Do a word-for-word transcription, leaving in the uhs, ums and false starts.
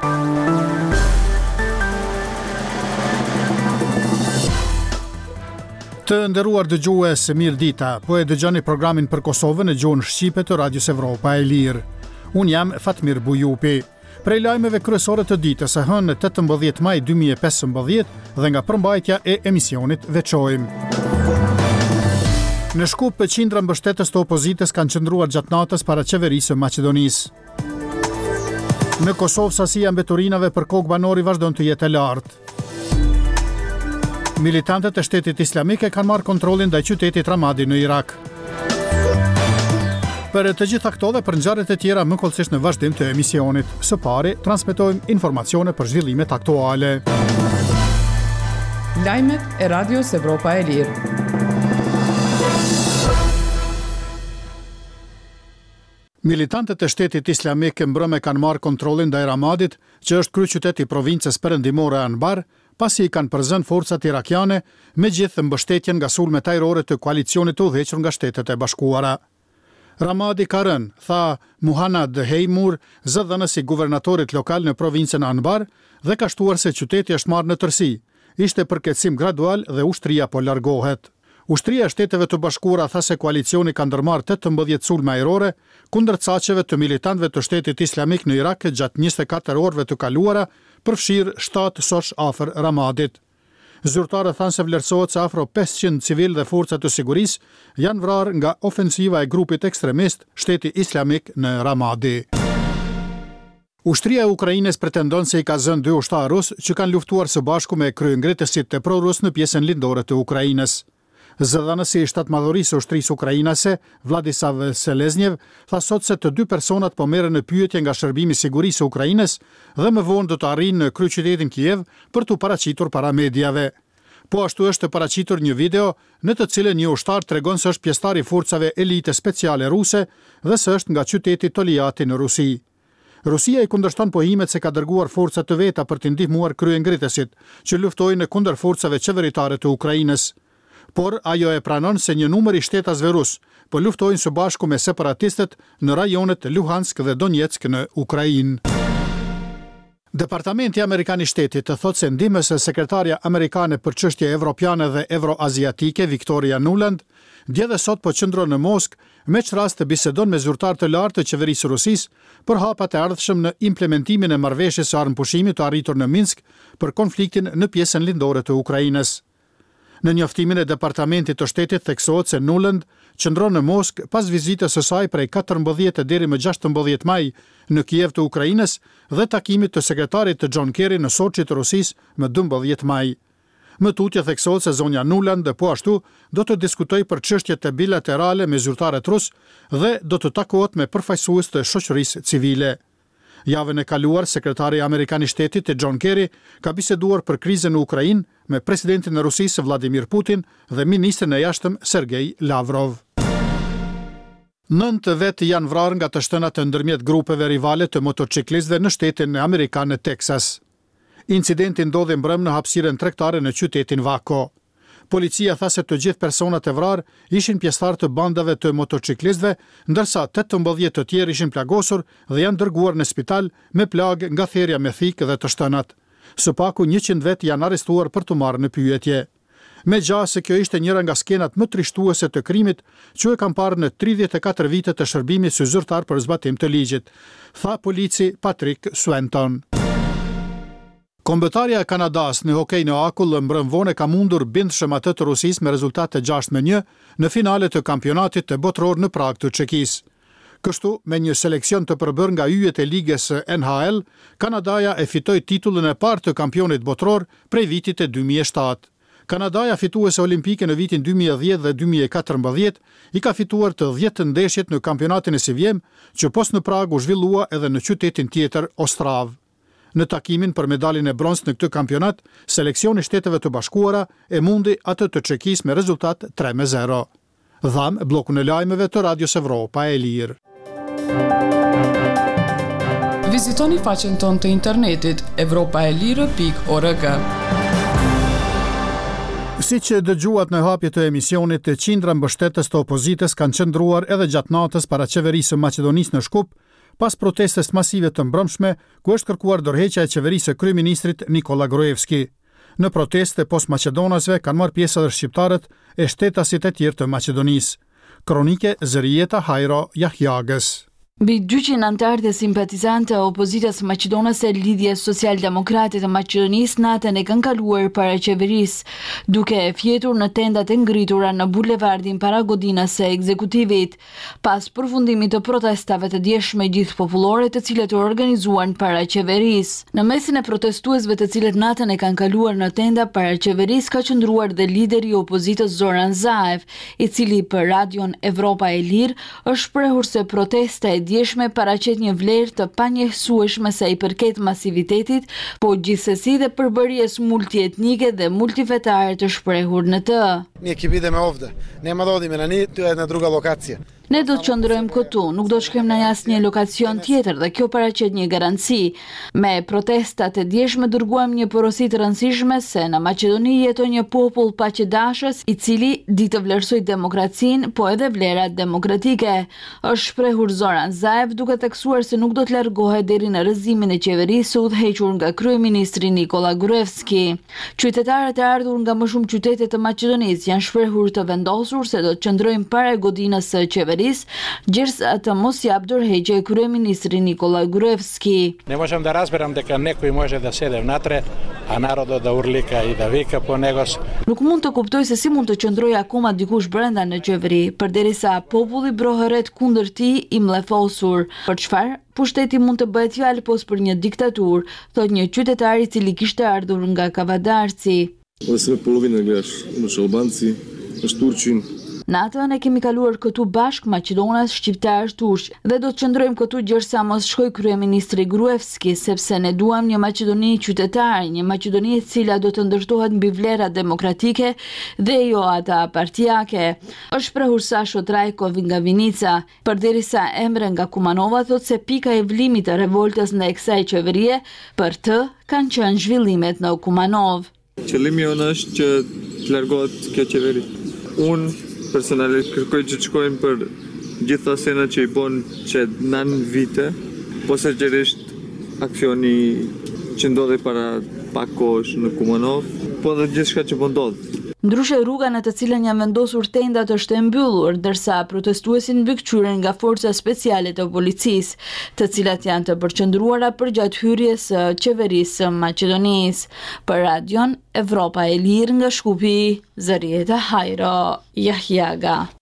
Të nderuar dëgjues, mirë dita. Po e dëgjoni programin për Kosovën në gjuhën shqipe të Radios Evropa e Lirë. Unë jam Fatmir Bujupi. Prej lajmeve kryesore të ditës së hënë tetëmbëdhjetë maj dy mijë e pesëmbëdhjetë dhe nga përmbajtja e emisionit veçojmë. Në Shkup, qindra mbështetës të opozitës kanë qëndruar gjatë natës para qeverisë së Maqedonisë. Në Kosovë, sasia mbeturinave për kokë banori vazhdon të jetë e lartë. Militantët e shtetit islamik e kanë marrë kontrollin ndaj qytetit Ramadi në Irak. Për të gjitha këto dhe për ngjarjet e tjera më kollësisht në vazhdim të emisionit. Së pari, transmetojmë informacione për zhvillimet aktuale. Lajmet e Radios Evropa e Lirë. Militantët e shtetit islamik mbrëmë kanë marrë kontrollin ndaj Ramadit, që është kryeqyteti i provincës perëndimore Anbar, pasi i kanë përzën forcat irakiane me gjithë mbështetjen nga sulmet ajrore të koalicionit të udhëhequr nga Shtetet e Bashkuara. Ramadi ka rënë, tha Muhannad Heimur, zëdhënësi guvernatorit lokal në provincën Anbar, dhe ka shtuar se qyteti është marrë në tërësi. Ishte përkatësim gradual dhe ushtria po largohet. Ushtria e Shteteve të Bashkuara tha se koalicioni ka ndërmarrë tetëmbëdhjetë sulme ajrore kundër caqeve të militantëve të Shtetit Islamik në Irak gjatë njëzet e katër orëve të kaluara, përfshirë shtatë sosh afër Ramadit. Zyrtarët thanë se vlerësohet se afro pesëqind civil dhe forcat të sigurisë janë vrarë nga ofensiva e grupit ekstremist Shteti Islamik në Ramadi. Ushtria e Ukrainës pretendon se i ka zënë dy ushtarë rus që kanë luftuar së bashku me kryengritësit të pro-rus në pjesën lindore të Ukrainës. Zëdhënësi i shtatmadhërisë së ushtrisë ukrainase, Vladislav Seleznev, tha sot se të dy personat po merren në pyetje nga Shërbimi i Sigurisë së Ukrainës dhe më vonë do të arrijnë në kryeqytetin Kiev për t'u paraqitur para mediave. Po ashtu është paraqitur një video në të cilën një ushtar tregon se është pjesëtar i forcave elite speciale ruse dhe se është nga qyteti Toliati në Rusi. Rusia i kundërshton pohimet se ka dërguar forca të veta për të ndihmuar kryengritësit që luftojnë kundër forcave qeveritare të Ukrainës. Por ajo e pranon se një numër i shtetasve rus po luftojnë së bashku me separatistët në rajonet Luhansk dhe Donetsk në Ukrainë. Departamenti Amerikan i Shtetit të thotë se ndihmës e sekretarja amerikane për çështje evropiane dhe evroaziatike Victoria Nuland dje dhe sot po qëndron në Moskë, me që rast të bisedon me zyrtar të lartë të qeverisë Rusisë për hapat e ardhshëm në implementimin e marrëveshjes së armëpushimit të arritur në Minsk për konfliktin në pjesën lindore të Ukrainës. Në njoftimin e Departamentit të Shtetit theksohet se Nuland qëndron në Moskë pas vizitës së saj prej katërmbëdhjetë deri më gjashtëmbëdhjetë maj në Kiev të Ukrainës dhe takimit të sekretarit të John Kerry në Sochi të Rusisë më dymbëdhjetë maj. Më tutje theksohet se zonja Nuland dhe po ashtu do të diskutojë për çështjet e bilaterale me zyrtarët rus dhe do të takohet me përfaqësues të shoqërisë civile. Javën e kaluar, sekretari Amerikan i Shtetit John Kerry ka biseduar për krizën në Ukrainë me presidentin e Rusisë Vladimir Putin dhe ministrin e jashtëm Sergej Lavrov. Nëntë vetë janë vrarë nga të shtënat të ndërmjet grupeve rivale të motociklistëve në shtetin amerikan në Texas. Incidenti ndodhi mbrëmë në hapësirën tregtare në qytetin Waco. Policia tha se të gjithë personat e vrarë ishin pjesëtar të bandave të motociklistëve, ndërsa tetëmbëdhjetë të tjerë ishin plagosur dhe janë dërguar në spital me plagë nga therrja me thikë dhe të shtënat. Së paku njëqind vetë janë arrestuar për të marrë në pyetje. Megjithëse se kjo ishte njëra nga skenat më trishtuese të krimit që e kanë parë në tridhjetë e katër vite të shërbimit si zyrtar për zbatim të ligjit, tha polici Patrick Swenton. Kombëtarja e Kanadas në hokej në akull mbrëm vonë ka mundur bindshëm atë të Rusisë me rezultate gjashtë me një në finalet të kampionatit të botror në Prag të Çekisë. Kështu, me një seleksion të përbërë nga yjet e ligës N H L, Kanadaja e fitoi titullin e parë të kampionit botror prej vitit e dy mijë e shtatë. Kanadaja fituese olimpike në vitin dy mijë e dhjetë dhe dy mijë e katërmbëdhjetë i ka fituar të dhjetë ndeshjet në kampionatin e Sivjem, që pos në Prag u zhvillua edhe në qytetin tjetër Ostrav. Në takimin për medalin e bronz në këtë kampionat, seleksioni Shteteve të Bashkuara e mundi atë të Çekisë me rezultat tre me zero. Dham blokun e lajmeve të Radios Evropa e Lirë. Vizitoni faqen tonë të internetit evropaelire pikë org. Si që dëgjuat në hapje të emisionit, qindra mbështetës të opozitës kanë qëndruar edhe gjatë natës para qeverisë së Maqedonisë në Shkup, pas protestes masive të mbrëmshme, ku është kërkuar dorëheqja e qeverisë së kryeministrit Nikola Gruevski. Në proteste post-Macedonasve kanë marrë pjesë edhe shqiptarët e shtetasit e tjerë të Maqedonisë. Kronike Zërieta Hajro Jahjagës. Mbi dyqind anëtar dhe simpatizantë e opozitës maqedonase Lidhje Social-Demokrate të Maqedonisë natën e kanë kaluar para qeverisë, duke e fjetur në tendat e ngritura në bulevardin para godinës së ekzekutivit, pas përfundimit të protestave të djeshme gjithpopullore të cilët u organizuan para qeverisë. Në mesin e protestuesve të cilët natën e kanë kaluar në tenda para qeverisë ka qëndruar dhe lideri i opozitës Zoran Zaev, i cili për radion Evropa e Lirë është shprehur se protesta e djeshme paraqet një vlerë të panjësueshme sa i përket masivitetit, po gjithsesi dhe përbërjes multietnike dhe multifetare të shprehur në të. Ние ќе бидеме овде. Нема да одиме на ни, тоа е една друга локација. Ne do të qëndrojmë këtu, nuk do të shkojmë në asnjë lokacion tjetër dhe kjo paraqet një garanci. Me protestat e djeshme dërguam një porosi të rëndësishme se në Maqedoni jeton një popull paqëdashës i cili di të vlerësoj demokracinë, po edhe vlerat demokratike. Është shprehur Zoran Zaev duke theksuar se nuk do të largohet deri në rrëzimin e qeverisë së udhëhequr nga kryeministri Nikola Gruevski. Qytetarët e ardhur nga më shumë qytete të Maqedonisë janë shprehur të vendosur se do të qëndrojnë para godinës së qeverisë, gjersa të mos jap dorëheqje kryeministri Nikola Gruevski. Не можам да разберам дека некој може да седе внатре, а народот да урлика и да вика по негос. Nuk mund të kuptoj se si mund të qëndrojë akoma dikush brenda në qeveri, përderisa populli brohëret kundër tij i mllefosur. Për çfarë? Pushteti mund të bëhet fjalë pos për një diktaturë, thot një qytetar i cili kishte ardhur nga Kavadarci. Ove sve polovine gledaš, imaš Albanci, imaš Turqin. Natën e kemi kaluar këtu bashkë Maqedonas, shqiptar, turq, dhe do të qëndrojmë këtu gjersa mos shkoj kryeministri Gruevski, sepse ne duam një Maqedoni qytetare, një Maqedoni e cila do të ndërtohet mbi vlera demokratike dhe jo ata partijake. Është shprehur Sasho Trajkov nga Vinica, përderisa Emre nga Kumanova thot se pika e vlimit të revoltës ndaj kësaj qeverie për të kanë qenë zhvillimet në Kumanov. Qëllimi jonë është që të largohet kjo qeveri. Unë personalisht kërkoj që të shkojmë për gjitha senat që i bon që nën vite, po sëriqërisht aksioni që ndodhi para pak kohësh në Kumanov, po dhe gjithçka që po ndodh. Ndryshe rruga në të cilën janë vendosur tendat është e mbyllur, ndërsa protestuesit mbikëqyren nga forca speciale të policisë, të cilat janë të përqendruara përgjatë hyrjes së qeverisë së Maqedonisë. Për radion Evropa e Lirë nga Shkupi, Zërieta Hajro Jahjaga.